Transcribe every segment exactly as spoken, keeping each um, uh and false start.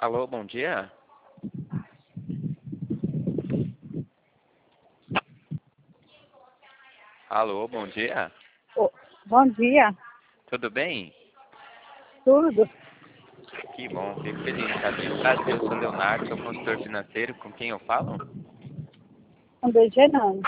Alô, bom dia. Alô, bom dia. Ô, bom dia, Tudo bem? tudo? Que bom, fico feliz em saber. Prazer, eu sou Leonardo, sou consultor financeiro. Com quem eu falo? André Genani.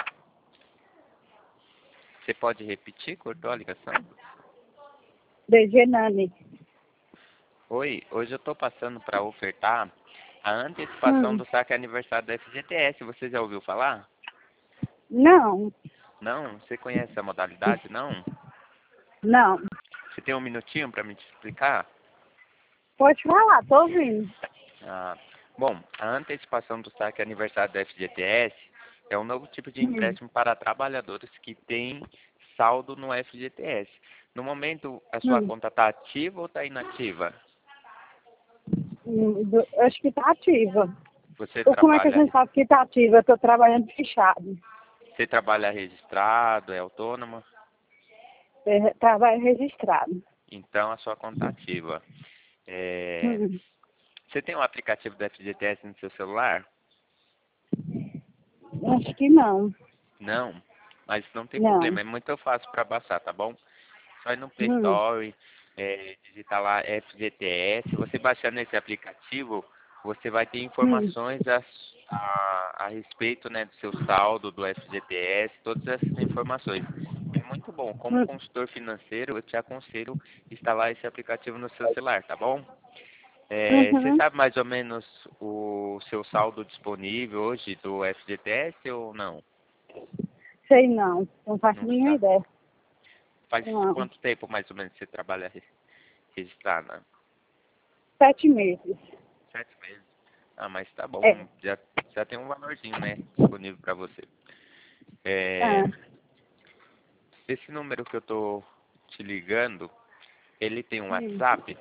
Você pode repetir? Cortou a ligação? De Genani. Oi, hoje eu estou passando para ofertar a antecipação Hum, do saque aniversário da F G T S. Você já ouviu falar? não, Não? Você conhece a modalidade? Não? não. Você tem um minutinho para me te explicar? Pode falar, tô ouvindo. Ah, bom, a antecipação do saque aniversário da F G T S é um novo tipo de Hum, empréstimo para trabalhadores que têm saldo no F G T S. No momento, a sua hum, conta está ativa ou está inativa? hum, do- acho que tá ativa. Você Ou como é que a trabalha, gente sabe que tá ativa? Eu tô trabalhando fechado. você trabalha registrado, é autônoma? É, trabalho registrado. Então a sua conta está ativa. É, Hum, você tem um aplicativo da F G T S no seu celular? acho que não. Não, mas não tem Não. problema, é muito fácil para baixar, tá bom? Só ir no Play Hum, Store, é, digitar lá F G T S. Você baixando esse aplicativo, você vai ter hum, informações a, a, a respeito, né, do seu saldo, do F G T S, todas essas informações. É muito bom. Como hum, consultor financeiro, eu te aconselho instalar esse aplicativo no seu celular, tá bom? É, você uhum. sabe mais ou menos o seu saldo disponível hoje do F G T S ou não? Sei não. Não faço a Não mínima sabe. ideia. Faz Não. quanto tempo mais ou menos você trabalha re- registrada? Sete meses. Sete meses. Ah, mas tá É. bom, já, já tem um valorzinho, né, disponível para você. É, Ah, esse número que eu tô te ligando, ele tem um hum. WhatsApp?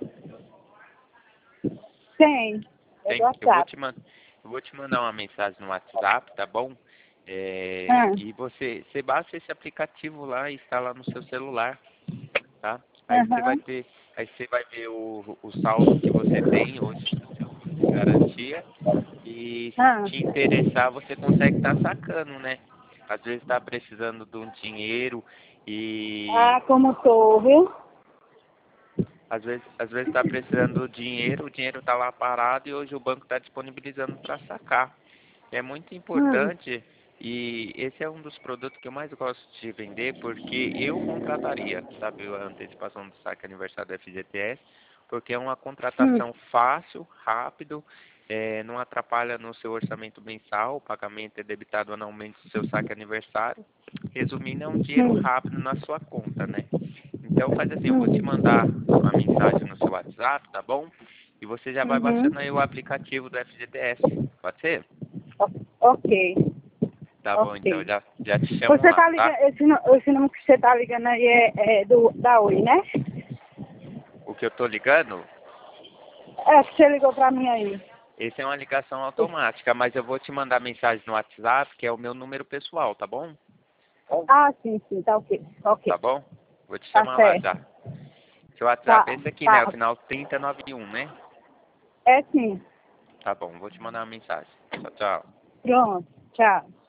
Tem. É do Tem? Eu vou WhatsApp. te, man eu vou te mandar uma mensagem no WhatsApp, tá bom? É, Ah, e você, você baixa esse aplicativo lá e instala no seu celular, tá? Aí você vai aham. ter, aí você vai ver o, o saldo que você tem hoje do seu fundo de garantia. E se Ah, te interessar, você consegue estar sacando, né? Às vezes está precisando de um dinheiro e ah, como tô, viu? às vezes às vezes está precisando do dinheiro, o dinheiro está lá parado e hoje o banco está disponibilizando para sacar. É muito Hum, importante e esse é um dos produtos que eu mais gosto de vender porque eu contrataria, sabe, a antecipação do saque aniversário da F G T S, porque é uma hum, contratação fácil, rápido, eh, não atrapalha no seu orçamento mensal, o pagamento é debitado anualmente do seu saque aniversário. Resumindo, é um dinheiro hum, rápido na sua conta, né? Então faz assim, eu vou te hum, mandar uma mensagem no seu WhatsApp, tá bom? E você já vai uhum. baixando aí o aplicativo do F G T S, pode ser? O- Ok, Tá bom, então ok. já, já te chamo Você lá, tá tá? ligando, esse, nu- esse número que você tá ligando aí é, é do, da Oi, né? O que eu tô ligando, É, que você ligou pra mim aí. esse é uma ligação automática, mas eu vou te mandar mensagem no WhatsApp, que é o meu número pessoal, tá bom? Ah, sim, sim, tá ok, Tá ok. bom? Vou te Tá chamar lá certo. já. Seu WhatsApp é Tá, esse aqui, né? O tá. final trinta e noventa e um, né? É sim. Tá bom, vou te mandar uma mensagem. Tchau, tchau. Pronto, tchau.